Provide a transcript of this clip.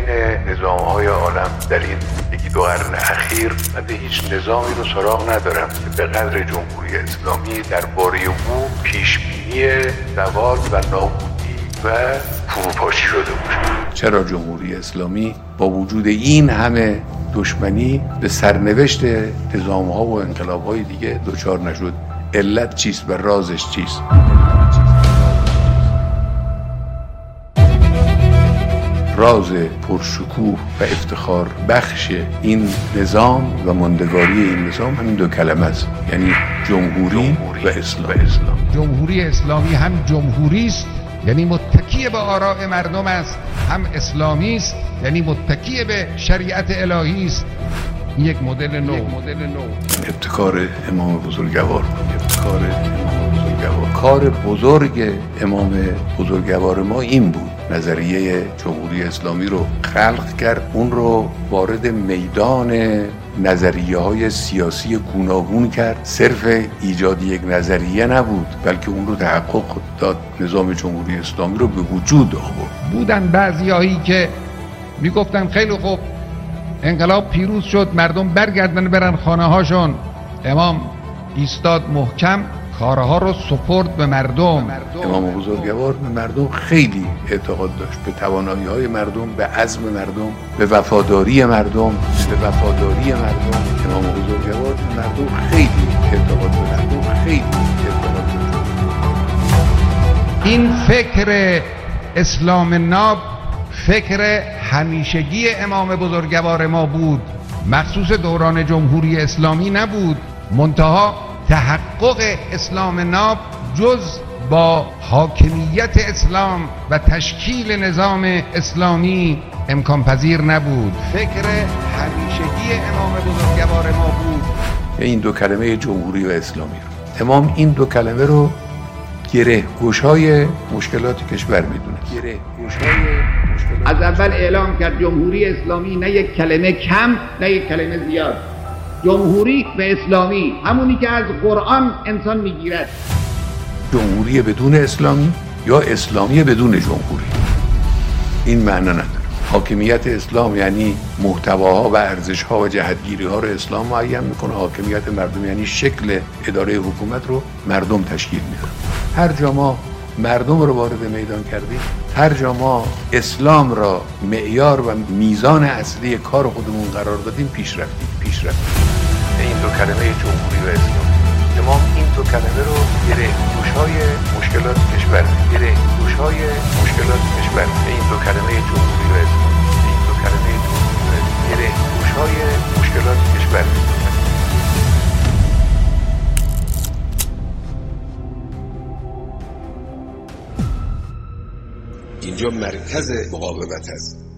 نظام‌های عالم در این 1-2 قرن اخیر من هیچ نظامی رو سراغ ندارم که به قدر جمهوری اسلامی درباره او پیشبینی زوال و نابودی و فروپاشی شده باشه. چرا جمهوری اسلامی با وجود این همه دشمنی به سرنوشت نظام‌ها و انقلاب‌های دیگه دچار نشد؟ علت چیست و رازش چیست؟ راز پرشکوه و افتخار بخش این نظام و ماندگاری این نظام همین 2 کلمه است، یعنی جمهوری و اسلام. جمهوری اسلامی هم جمهوری است، یعنی متکی به آراء مردم است، هم اسلامی است، یعنی متکی به شریعت الهی است. یک مدل نو. ابتکار امام بزرگوار. کار بزرگ امام بزرگوار ما این بود، نظریه جمهوری اسلامی رو خلق کرد، اون رو وارد میدان نظریه‌های سیاسی گوناگون کرد. صرف ایجاد یک نظریه نبود، بلکه اون رو تحقق داد، نظام جمهوری اسلامی رو به وجود آورد. بودن بعضیایی که میگفتن خیلی خوب انقلاب پیروز شد، مردم برگردن برن خانه هاشون. امام ایستاد محکم، کارها رو سپرد به مردم. امام بزرگوار به مردم خیلی اعتقاد داشت، به توانایی‌های مردم، به عزم مردم، به وفاداری مردم. امام بزرگوار به مردم خیلی اعتقاد داشت. این فکر اسلام ناب فکر همیشگی امام بزرگوار ما بود، مخصوص دوران جمهوری اسلامی نبود. منتها تحقق اسلام ناب جز با حاکمیت اسلام و تشکیل نظام اسلامی امکان پذیر نبود. فکر همیشگی امام بزرگوار ما بود. این 2 کلمه جمهوری و اسلامی رو امام این 2 کلمه رو گره گشای مشکلات کشور میدونه. از اول اعلام کرد جمهوری اسلامی نه یک کلمه کم نه یک کلمه زیاد. جمهوری و اسلامی همونی که از قرآن انسان میگیرد. جمهوری بدون اسلامی یا اسلامی بدون جمهوری، این معنا نداره. حاکمیت اسلام یعنی محتواها و ارزشها و جهتگیری‌ها رو اسلام معین میکنه. حاکمیت مردم یعنی شکل اداره حکومت رو مردم تشکیل میکنه. هر جا ما مردم رو وارد میدان کردیم، هر جا ما اسلام را معیار و میزان اصلی کار خودمون قرار دادیم، پیش رفتیم. این 2 کلمه جمهوری و اسلام، امام این 2 کلمه رو گره گشای مشکلات کشور. این 2 کلمه جمهوری و اسلام، این 2 کلمه گره گشای مشکلات کشور. اینجا مرکز مقاومت است.